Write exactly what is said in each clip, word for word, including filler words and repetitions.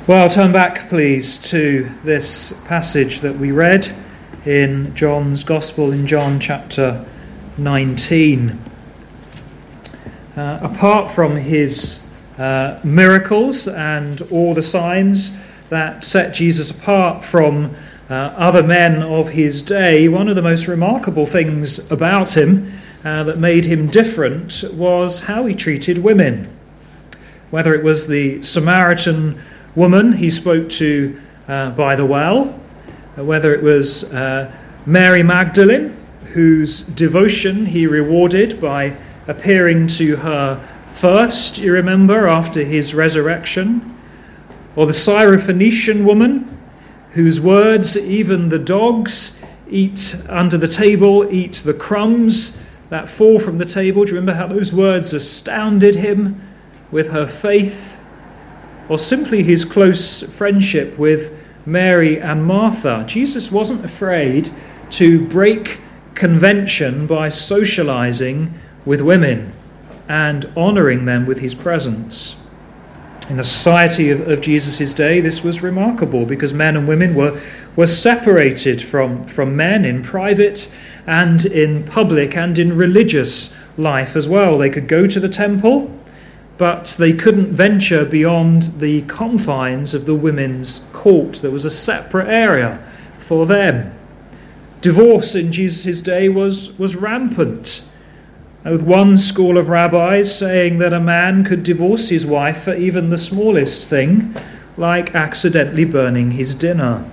Well, turn back, please, to this passage that we read in John's Gospel, in John chapter nineteen. Uh, apart from his uh, miracles and all the signs that set Jesus apart from uh, other men of his day, one of the most remarkable things about him uh, that made him different was how he treated women. Whether it was the Samaritan woman he spoke to uh, by the well, whether it was uh, Mary Magdalene, whose devotion he rewarded by appearing to her first, you remember, after his resurrection, or the Syrophoenician woman, whose words even the dogs eat under the table, eat the crumbs that fall from the table. Do you remember how those words astounded him? With her faith, or simply his close friendship with Mary and Martha. Jesus wasn't afraid to break convention by socializing with women and honoring them with his presence. In the society of, of Jesus' day, this was remarkable because men and women were, were separated from, from men in private and in public and in religious life as well. They could go to the temple, but they couldn't venture beyond the confines of the women's court. There was a separate area for them. Divorce in Jesus' day was, was rampant, with one school of rabbis saying that a man could divorce his wife for even the smallest thing, like accidentally burning his dinner.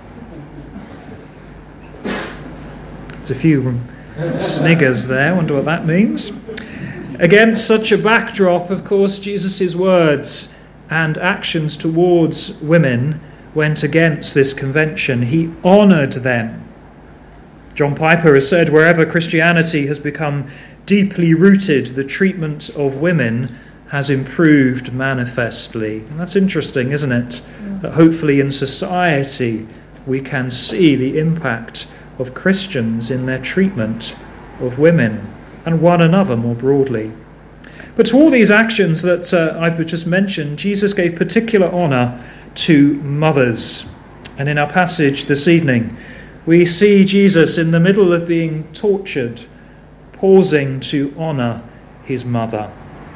There's a few sniggers there. I wonder what that means. Against such a backdrop, of course, Jesus' words and actions towards women went against this convention. He honoured them. John Piper has said, wherever Christianity has become deeply rooted, the treatment of women has improved manifestly. And that's interesting, isn't it? That hopefully in society we can see the impact of Christians in their treatment of women and one another more broadly. But to all these actions that uh, I've just mentioned, Jesus gave particular honour to mothers. And in our passage this evening, we see Jesus in the middle of being tortured, pausing to honour his mother.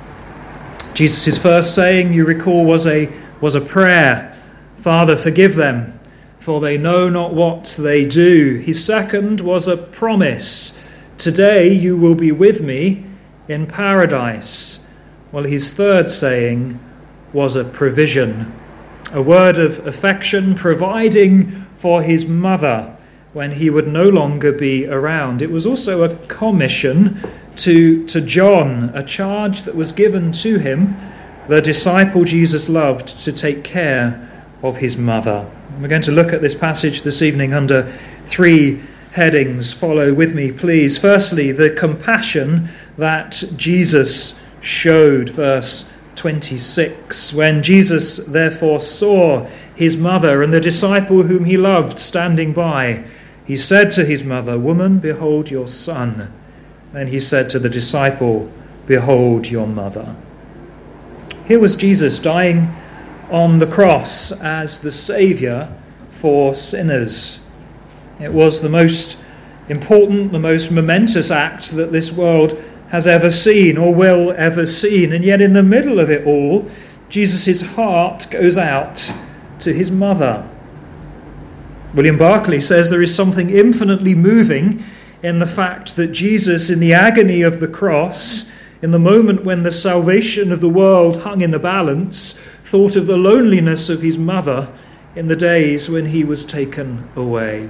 Jesus' first saying, you recall, was a, was a prayer. Father, forgive them, for they know not what they do. His second was a promise. Today you will be with me in paradise. Well, his third saying was a provision, a word of affection, providing for his mother when he would no longer be around. It was also a commission to, to John, a charge that was given to him, the disciple Jesus loved, to take care of his mother. We're going to look at this passage this evening under three headings. Follow with me, please. Firstly, the compassion that Jesus showed, verse twenty-six. When Jesus therefore saw his mother and the disciple whom he loved standing by, he said to his mother, Woman, behold your son. Then he said to the disciple, Behold your mother. Here was Jesus dying on the cross as the Saviour for sinners. It was the most important, the most momentous act that this world has ever seen or will ever see. And yet in the middle of it all, Jesus' heart goes out to his mother. William Barclay says there is something infinitely moving in the fact that Jesus, in the agony of the cross, in the moment when the salvation of the world hung in the balance, thought of the loneliness of his mother in the days when he was taken away.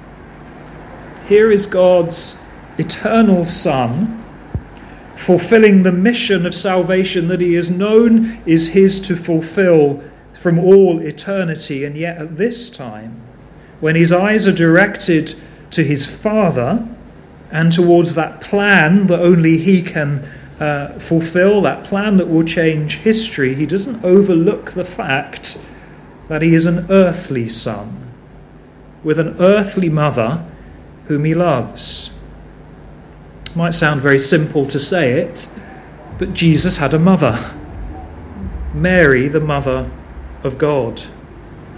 Here is God's eternal Son, fulfilling the mission of salvation that he has known is his to fulfill from all eternity. And yet at this time, when his eyes are directed to his Father and towards that plan that only he can uh, fulfill, that plan that will change history, he doesn't overlook the fact that he is an earthly son with an earthly mother whom he loves. It might sound very simple to say it, but Jesus had a mother, Mary, the mother of God.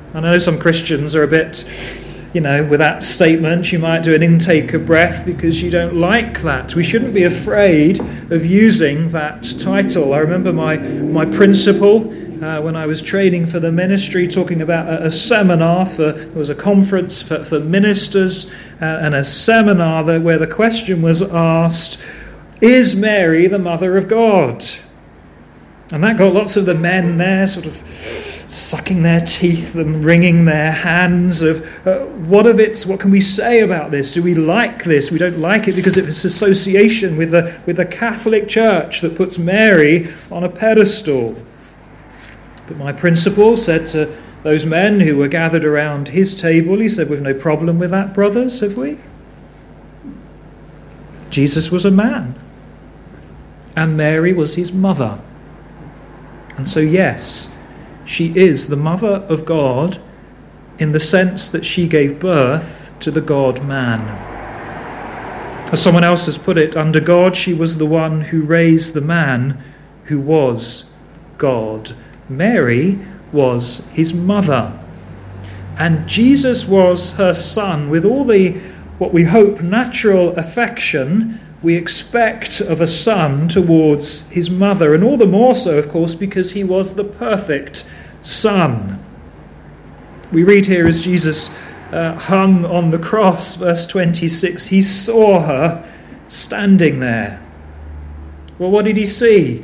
I know some Christians are a bit, you know, with that statement, you might do an intake of breath because you don't like that. We shouldn't be afraid of using that title. I remember my, my principal, uh, when I was training for the ministry, talking about a, a seminar, for, there was a conference for, for ministers, uh, and a seminar there where the question was asked, is Mary the mother of God? And that got lots of the men there sort of sucking their teeth and wringing their hands of uh, what of it, what can we say about this? Do we like this? We don't like it because of its association with the, with the Catholic Church that puts Mary on a pedestal. But my principal said to those men who were gathered around his table, he said, we've no problem with that, brothers, have we? Jesus was a man, and Mary was his mother. And so, yes, she is the mother of God in the sense that she gave birth to the God-man. As someone else has put it, under God, she was the one who raised the man who was God. Mary was his mother. And Jesus was her son with all the, what we hope, natural affection we expect of a son towards his mother, and all the more so, of course, because he was the perfect son. We read here as Jesus uh, hung on the cross, verse twenty-six, he saw her standing there. Well, what did he see?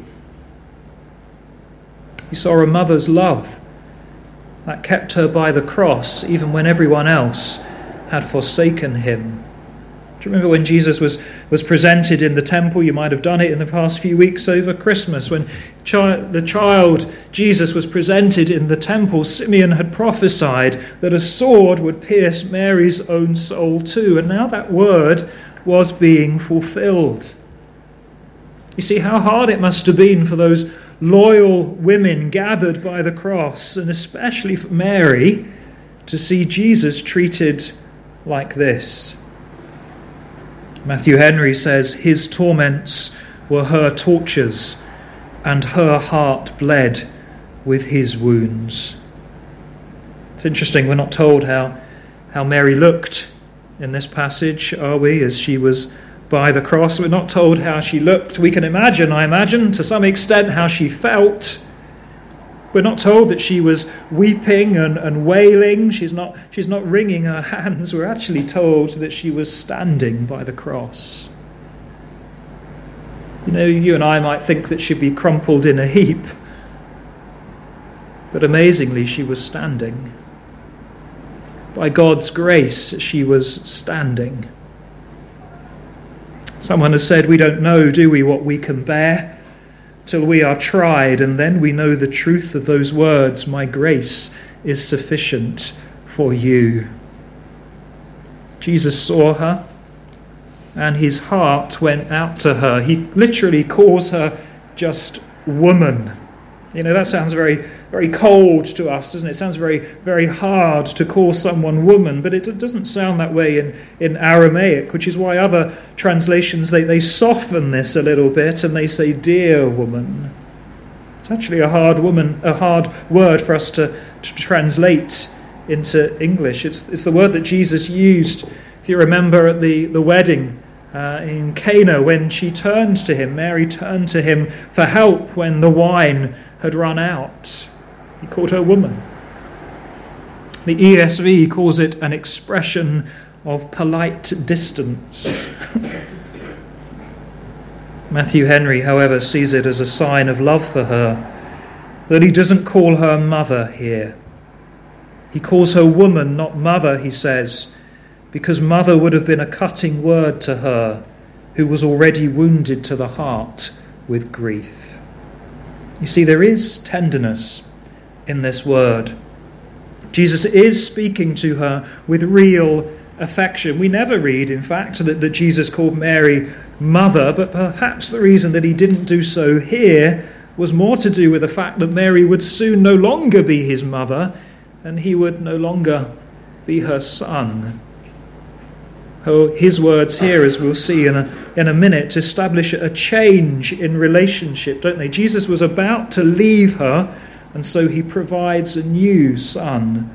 He saw a mother's love that kept her by the cross, even when everyone else had forsaken him. Do you remember when Jesus was, was presented in the temple? You might have done it in the past few weeks over Christmas. When chi- the child Jesus was presented in the temple, Simeon had prophesied that a sword would pierce Mary's own soul too. And now that word was being fulfilled. You see how hard it must have been for those loyal women gathered by the cross, and especially for Mary, to see Jesus treated like this. Matthew Henry says, his torments were her tortures, and her heart bled with his wounds. It's interesting, we're not told how, how Mary looked in this passage, are we, as she was by the cross? We're not told how she looked. We can imagine, I imagine, to some extent how she felt. We're not told that she was weeping and, and wailing. She's not, she's not wringing her hands. We're actually told that she was standing by the cross. You know, you and I might think that she'd be crumpled in a heap. But amazingly, she was standing. By God's grace, she was standing. Someone has said, we don't know, do we, what we can bear till we are tried, and then we know the truth of those words, my grace is sufficient for you. Jesus saw her, and his heart went out to her. He literally calls her just woman. You know, that sounds very, very cold to us, doesn't it? It sounds very, very hard to call someone woman, but it doesn't sound that way in, in Aramaic, which is why other translations, they, they soften this a little bit and they say, dear woman. It's actually a hard woman, a hard word for us to, to translate into English. It's, it's the word that Jesus used, if you remember, at the, the wedding uh, in Cana, when she turned to him, Mary turned to him for help when the wine had run out. He called her woman. The E S V calls it an expression of polite distance. Matthew Henry, however, sees it as a sign of love for her, that he doesn't call her mother here. He calls her woman, not mother, he says, because mother would have been a cutting word to her, who was already wounded to the heart with grief. You see, there is tenderness in this word. Jesus is speaking to her with real affection. We never read, in fact, that, that Jesus called Mary mother, but perhaps the reason that he didn't do so here was more to do with the fact that Mary would soon no longer be his mother, and he would no longer be her son. Oh, his words here, as we'll see in a, in a minute, establish a change in relationship, don't they? Jesus was about to leave her, and so he provides a new son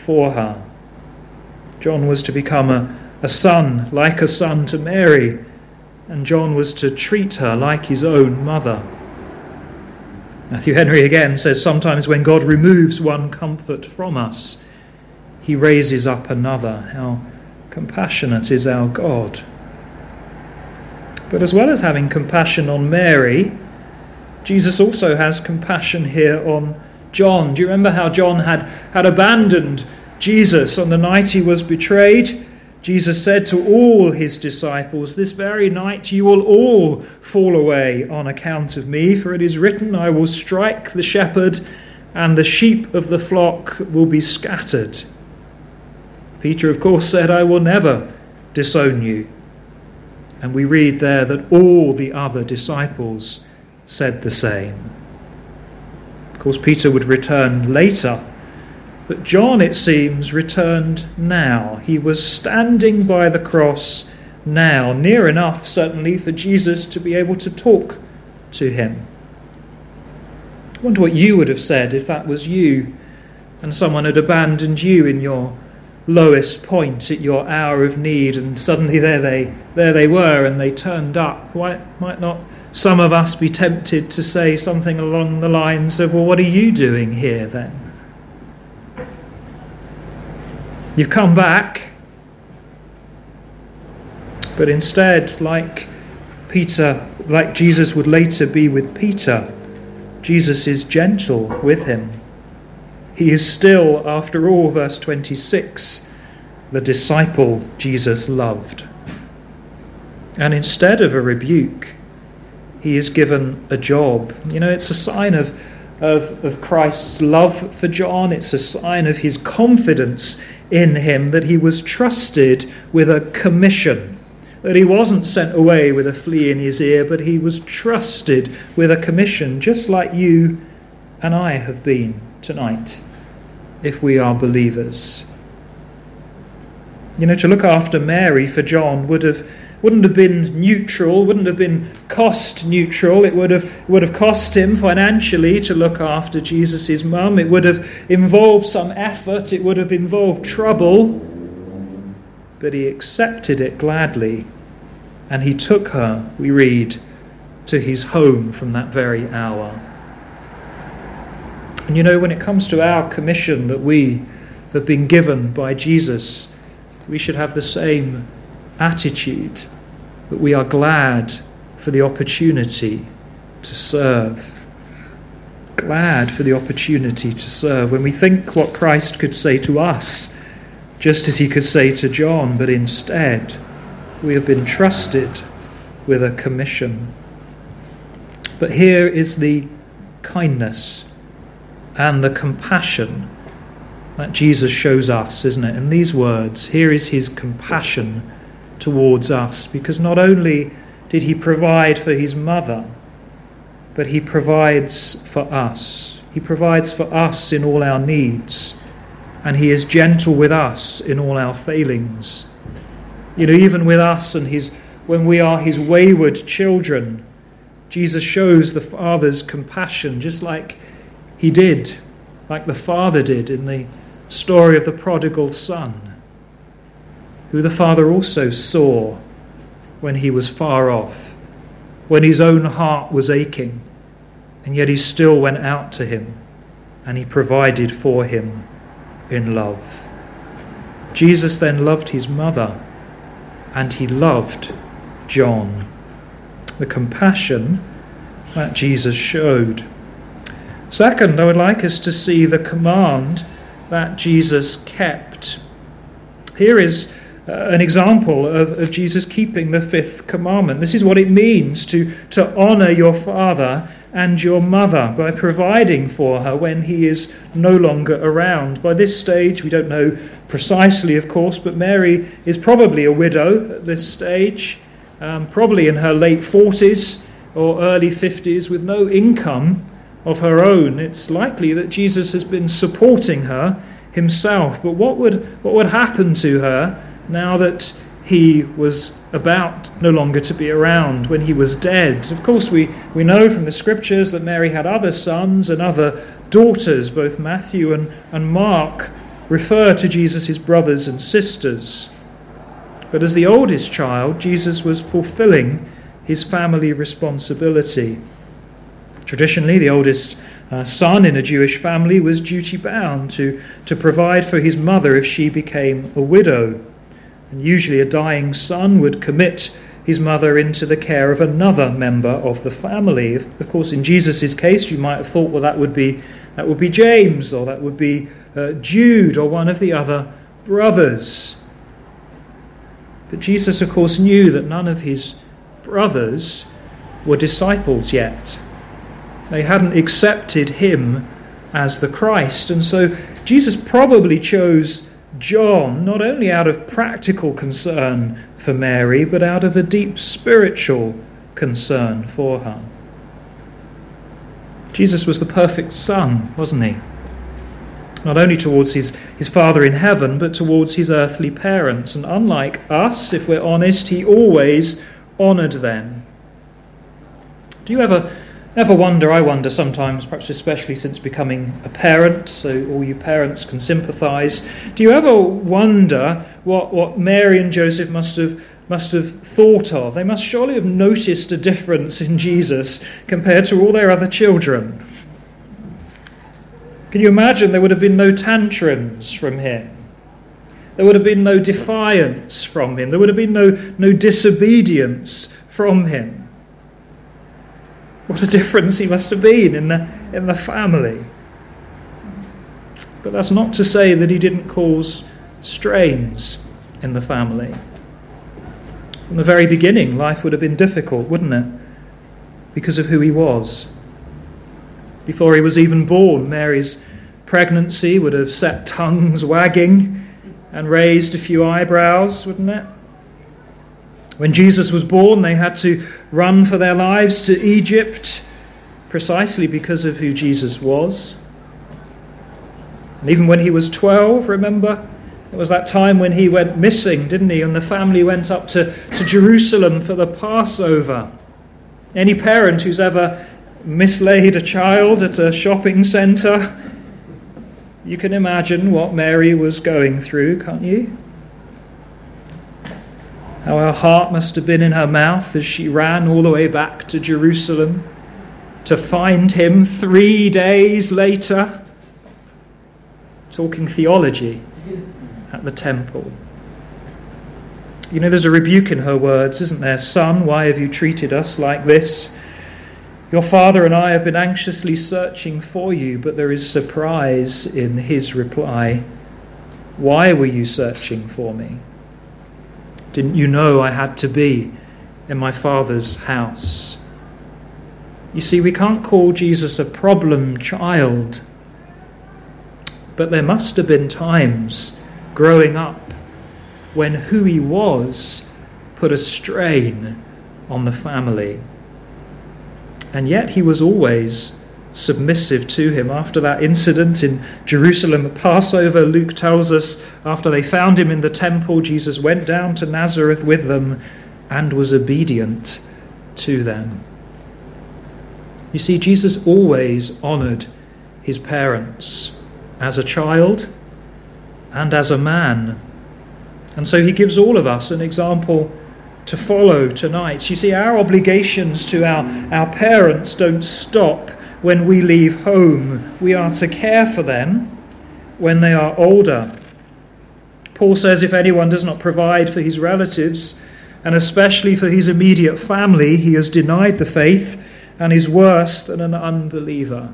for her. John was to become a, a son, like a son to Mary, and John was to treat her like his own mother. Matthew Henry again says, sometimes when God removes one comfort from us, he raises up another. How compassionate is our God. But as well as having compassion on Mary, Jesus also has compassion here on John. Do you remember how John had, had abandoned Jesus on the night he was betrayed? Jesus said to all his disciples, this very night you will all fall away on account of me, for it is written, I will strike the shepherd, and the sheep of the flock will be scattered. Peter, of course, said, I will never disown you. And we read there that all the other disciples said the same. Of course, Peter would return later, but John, it seems, returned now. He was standing by the cross now, near enough, certainly, for Jesus to be able to talk to him. I wonder what you would have said if that was you and someone had abandoned you in your lowest point, at your hour of need, and suddenly there they there they were and they turned up. Why might not some of us be tempted to say something along the lines of, well, what are you doing here then? You've come back, but instead, like Peter, like Jesus would later be with Peter, Jesus is gentle with him. He is still, after all, verse twenty-six, the disciple Jesus loved. And instead of a rebuke, he is given a job. You know, it's a sign of, of, of Christ's love for John. It's a sign of his confidence in him that he was trusted with a commission, that he wasn't sent away with a flea in his ear, but he was trusted with a commission, just like you and I have been tonight, if we are believers. You know, to look after Mary for John would have wouldn't have been neutral, wouldn't have been cost neutral. It would have would have cost him financially to look after Jesus' mum. It would have involved some effort. It would have involved trouble. But he accepted it gladly, and he took her, we read, to his home from that very hour. And you know, when it comes to our commission that we have been given by Jesus, we should have the same attitude, that we are glad for the opportunity to serve. Glad for the opportunity to serve. When we think what Christ could say to us, just as he could say to John, but instead we have been trusted with a commission. But here is the kindness and the compassion that Jesus shows us, isn't it? In these words, here is his compassion towards us, because not only did he provide for his mother, but he provides for us. He provides for us in all our needs, and he is gentle with us in all our failings. You know, even with us and his when we are his wayward children, Jesus shows the Father's compassion, just like he did, like the Father did in the story of the prodigal son, who the Father also saw when he was far off, when his own heart was aching, and yet he still went out to him and he provided for him in love. Jesus then loved his mother, and he loved John. The compassion that Jesus showed. Second, I would like us to see the command that Jesus kept. Here is Uh, an example of, of Jesus keeping the fifth commandment. This is what it means to, to honour your father and your mother by providing for her when he is no longer around. By this stage, we don't know precisely, of course, but Mary is probably a widow at this stage, um, probably in her late forties or early fifties, with no income of her own. It's likely that Jesus has been supporting her himself. But what would what would happen to her now that he was about no longer to be around, when he was dead? Of course, we, we know from the scriptures that Mary had other sons and other daughters. Both Matthew and, and Mark refer to Jesus' brothers and sisters. But as the oldest child, Jesus was fulfilling his family responsibility. Traditionally, the oldest uh, son in a Jewish family was duty-bound to, to provide for his mother if she became a widow. And usually a dying son would commit his mother into the care of another member of the family. Of course, in Jesus' case, you might have thought, well, that would be that would be James, or that would be uh, Jude, or one of the other brothers. But Jesus, of course, knew that none of his brothers were disciples yet. They hadn't accepted him as the Christ. And so Jesus probably chose John not only out of practical concern for Mary, but out of a deep spiritual concern for her. Jesus was the perfect son, wasn't he? Not only towards his, his Father in heaven, but towards his earthly parents. And unlike us, if we're honest, he always honoured them. Do you ever ever wonder, I wonder sometimes, perhaps especially since becoming a parent, so all you parents can sympathise, do you ever wonder what, what Mary and Joseph must have must have thought of? They must surely have noticed a difference in Jesus compared to all their other children. Can you imagine there would have been no tantrums from him? There would have been no defiance from him. There would have been no, no disobedience from him. What a difference he must have been in the, in the family. But that's not to say that he didn't cause strains in the family. From the very beginning, life would have been difficult, wouldn't it? Because of who he was. Before he was even born, Mary's pregnancy would have set tongues wagging and raised a few eyebrows, wouldn't it? When Jesus was born, they had to run for their lives to Egypt precisely because of who Jesus was. And even when he was twelve, remember? It was that time when he went missing, didn't he? And the family went up to, to Jerusalem for the Passover. Any parent who's ever mislaid a child at a shopping centre, you can imagine what Mary was going through, can't you? How her heart must have been in her mouth as she ran all the way back to Jerusalem to find him three days later, talking theology at the temple. You know, there's a rebuke in her words, isn't there? Son, why have you treated us like this? Your father and I have been anxiously searching for you, but there is surprise in his reply. Why were you searching for me? Didn't you know I had to be in my Father's house? You see, we can't call Jesus a problem child, but there must have been times growing up when who he was put a strain on the family. And yet he was always submissive to him. After that incident in Jerusalem at Passover, Luke tells us, after they found him in the temple, Jesus went down to Nazareth with them and was obedient to them. You see, Jesus always honoured his parents as a child and as a man. And so he gives all of us an example to follow tonight. You see, our obligations to our, our parents don't stop when we leave home. We are to care for them when they are older. Paul says if anyone does not provide for his relatives, and especially for his immediate family, he has denied the faith and is worse than an unbeliever.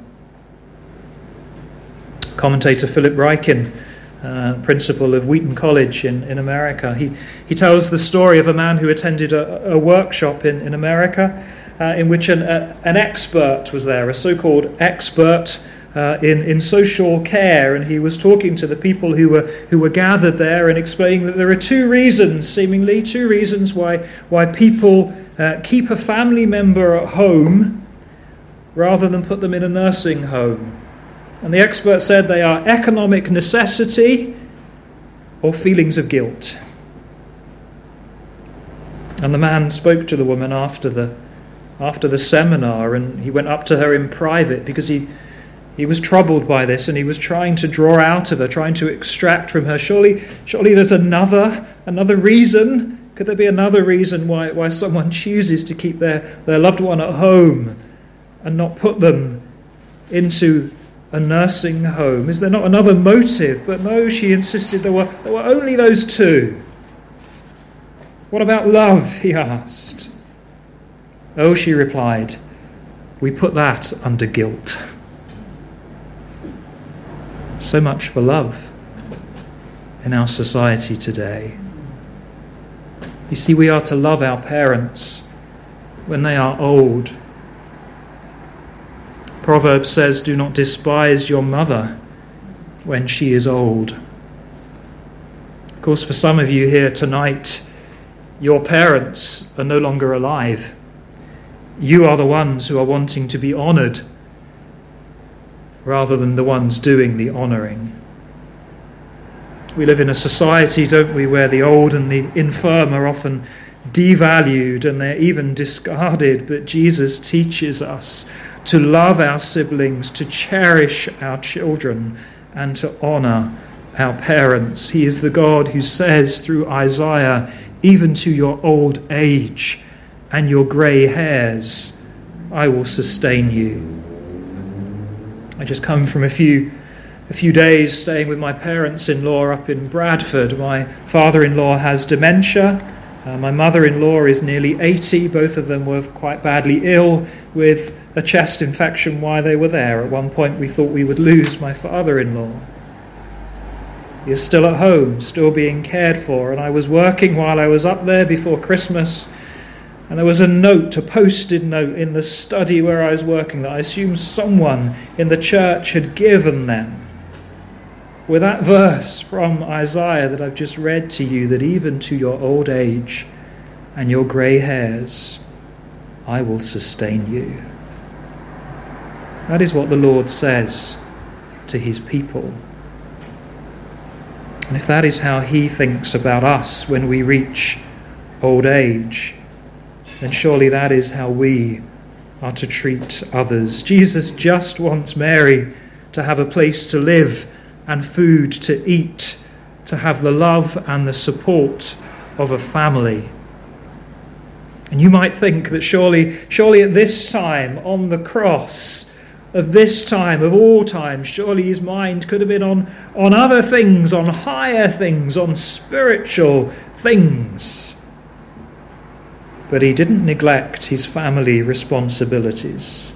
Commentator Philip Ryken, uh, principal of Wheaton College in, in America, he, he tells the story of a man who attended a, a workshop in, in America Uh, in which an, uh, an expert was there, a so-called expert uh, in, in social care, and he was talking to the people who were who were gathered there and explaining that there are two reasons, seemingly two reasons why why people uh, keep a family member at home rather than put them in a nursing home. And the expert said they are economic necessity or feelings of guilt. And the man spoke to the woman after the After the seminar, and he went up to her in private because he He was troubled by this, and he was trying to draw out of her, trying to extract from her. Surely, surely there's another, another reason. Could there be another reason why, why someone chooses to keep their, their loved one at home and not put them into a nursing home? Is there not another motive? But no, she insisted there were, there were only those two. What about love, he asked. Oh, she replied, we put that under guilt. So much for love in our society today. You see, we are to love our parents when they are old. Proverbs says, do not despise your mother when she is old. Of course, for some of you here tonight, your parents are no longer alive. You are the ones who are wanting to be honoured rather than the ones doing the honouring. We live in a society, don't we, where the old and the infirm are often devalued and they're even discarded, but Jesus teaches us to love our siblings, to cherish our children, and to honour our parents. He is the God who says through Isaiah, even to your old age and your grey hairs, I will sustain you. I just come from a few a few days staying with my parents-in-law up in Bradford. My father-in-law has dementia. Uh, my mother-in-law is nearly eighty. Both of them were quite badly ill with a chest infection while they were there. At one point we thought we would lose my father-in-law. He is still at home, still being cared for, and I was working while I was up there before Christmas. And there was a note, a posted note in the study where I was working that I assume someone in the church had given them with that verse from Isaiah that I've just read to you, that even to your old age and your grey hairs, I will sustain you. That is what the Lord says to his people. And if that is how he thinks about us when we reach old age, then surely that is how we are to treat others. Jesus just wants Mary to have a place to live and food to eat, to have the love and the support of a family. And you might think that surely, surely at this time on the cross, of this time, of all times, surely his mind could have been on, on other things, on higher things, on spiritual things. But he didn't neglect his family responsibilities.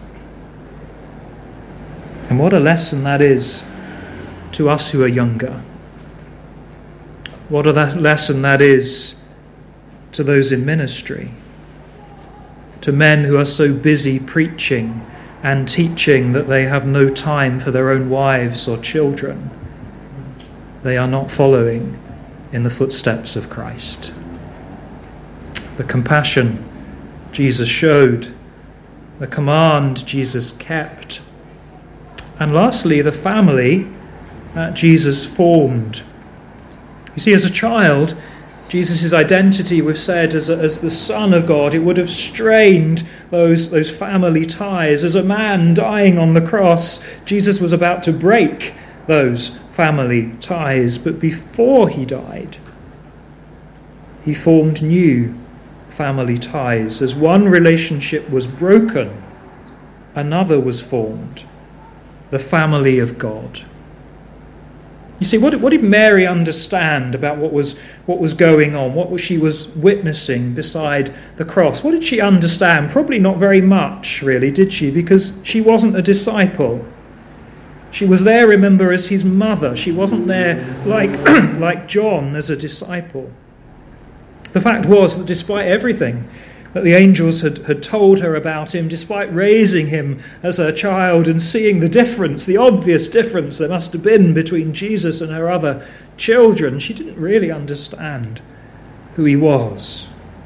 And what a lesson that is to us who are younger. What a lesson that is to those in ministry, to men who are so busy preaching and teaching that they have no time for their own wives or children. They are not following in the footsteps of Christ. The compassion Jesus showed, the command Jesus kept, and lastly, the family that Jesus formed. You see, as a child, Jesus' identity was said as, a, as the Son of God. It would have strained those, those family ties. As a man dying on the cross, Jesus was about to break those family ties. But before he died, he formed new family ties. As one relationship was broken, another was formed, the family of God. You see, what, what did Mary understand about what was what was going on, what was she was witnessing beside the cross? What did she understand? Probably not very much, really, did she? Because she wasn't a disciple. She was there, remember, as his mother. She wasn't there like, like John as a disciple. The fact was that despite everything that the angels had, had told her about him, despite raising him as her child and seeing the difference, the obvious difference there must have been between Jesus and her other children, she didn't really understand who he was.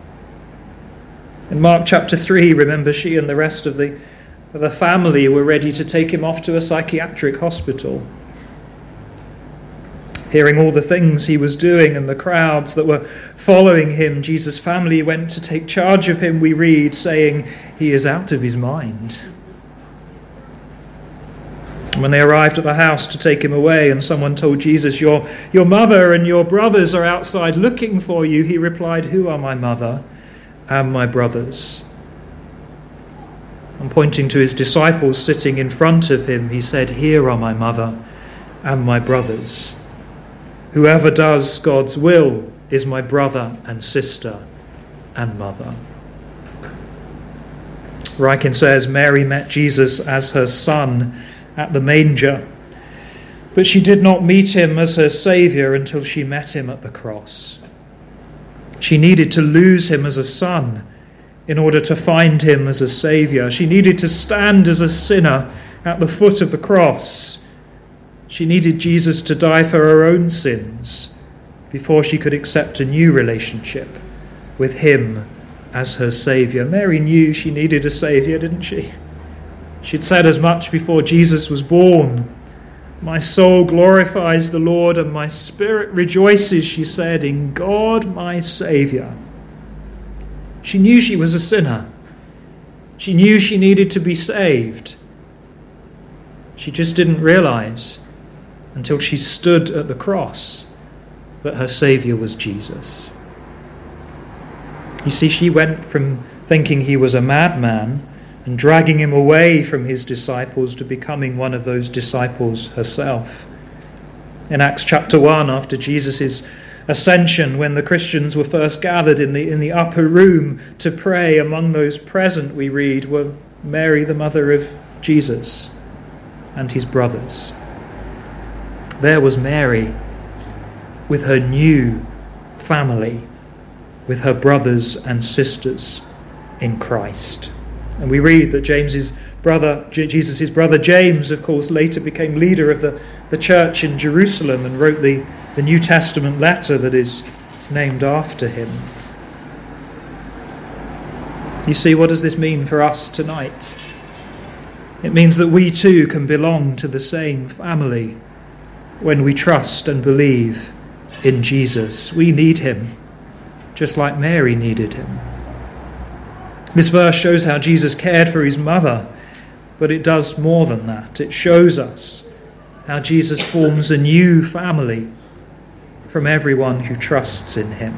In Mark chapter three, remember, she and the rest of the, of the family were ready to take him off to a psychiatric hospital. Hearing all the things he was doing and the crowds that were following him, Jesus' family went to take charge of him, we read, saying, "He is out of his mind." When they arrived at the house to take him away and someone told Jesus, your, your mother and your brothers are outside looking for you, he replied, who are my mother and my brothers? And pointing to his disciples sitting in front of him, he said, here are my mother and my brothers. Whoever does God's will is my brother and sister and mother. Ryken says Mary met Jesus as her son at the manger, but she did not meet him as her saviour until she met him at the cross. She needed to lose him as a son in order to find him as a saviour. She needed to stand as a sinner at the foot of the cross. She needed Jesus to die for her own sins before she could accept a new relationship with him as her saviour. Mary knew she needed a saviour, didn't she? She'd said as much before Jesus was born. My soul glorifies the Lord and my spirit rejoices, she said, in God my Saviour. She knew she was a sinner. She knew she needed to be saved. She just didn't realise until she stood at the cross that her Saviour was Jesus. You see, she went from thinking he was a madman and dragging him away from his disciples to becoming one of those disciples herself. In Acts chapter one, after Jesus' ascension, when the Christians were first gathered in the, in the upper room to pray, among those present, we read, were Mary, the mother of Jesus, and his brothers. There was Mary with her new family, with her brothers and sisters in Christ. And we read that James's brother, Jesus' brother James, of course, later became leader of the, the church in Jerusalem and wrote the, the New Testament letter that is named after him. You see, what does this mean for us tonight? It means that we too can belong to the same family when we trust and believe in Jesus. We need him, just like Mary needed him. This verse shows how Jesus cared for his mother, but it does more than that. It shows us how Jesus forms a new family from everyone who trusts in him.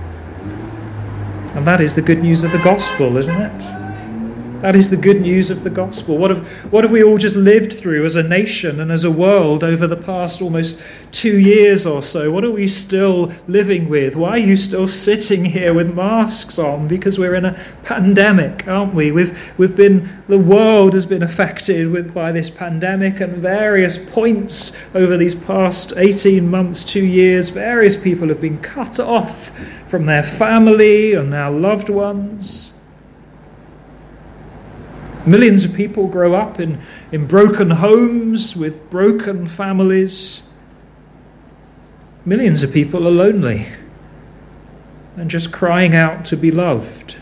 And that is the good news of the gospel, isn't it? That is the good news of the gospel. What have, what have we all just lived through as a nation and as a world over the past almost two years or so? What are we still living with? Why are you still sitting here with masks on? Because we're in a pandemic, aren't we? We've, we've been, the world has been affected with by this pandemic, and various points over these past eighteen months, two years, various people have been cut off from their family and their loved ones. Millions of people grow up in, in broken homes with broken families. Millions of people are lonely and just crying out to be loved.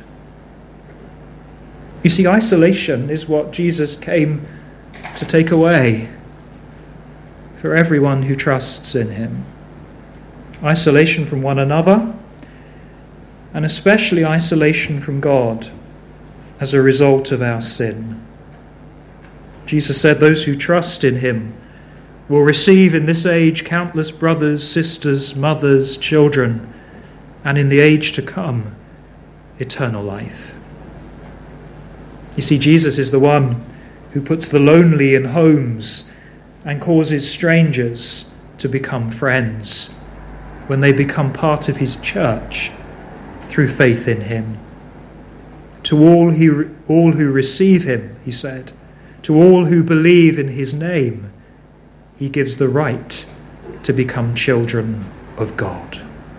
You see, isolation is what Jesus came to take away for everyone who trusts in him. Isolation from one another, and especially isolation from God as a result of our sin. Jesus said those who trust in him will receive in this age countless brothers, sisters, mothers, children, and in the age to come, eternal life. You see, Jesus is the one who puts the lonely in homes and causes strangers to become friends when they become part of his church through faith in him. To all who, all who receive him, he said, to all who believe in his name, he gives the right to become children of God.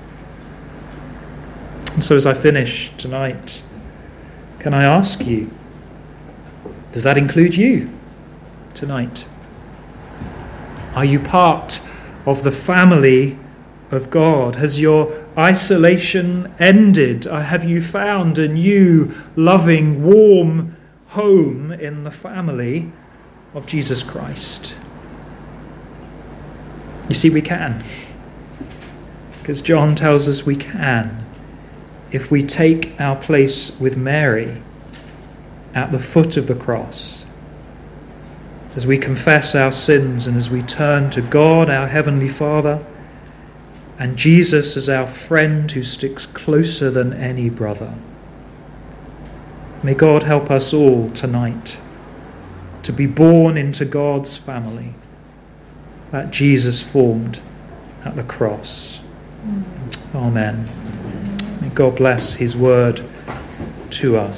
And so as I finish tonight, can I ask you, does that include you tonight? Are you part of the family of God? Has your isolation ended? Or have you found a new, loving, warm home in the family of Jesus Christ? You see, we can. Because John tells us we can if we take our place with Mary at the foot of the cross as we confess our sins and as we turn to God, our Heavenly Father, and Jesus as our friend who sticks closer than any brother. May God help us all tonight to be born into God's family that Jesus formed at the cross. Amen. May God bless his word to us.